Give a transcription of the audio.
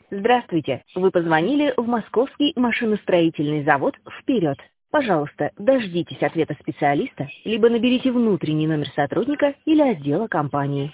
Здравствуйте. Вы позвонили в Московский машиностроительный завод «Вперед». Пожалуйста, дождитесь ответа специалиста, либо наберите внутренний номер сотрудника или отдела компании.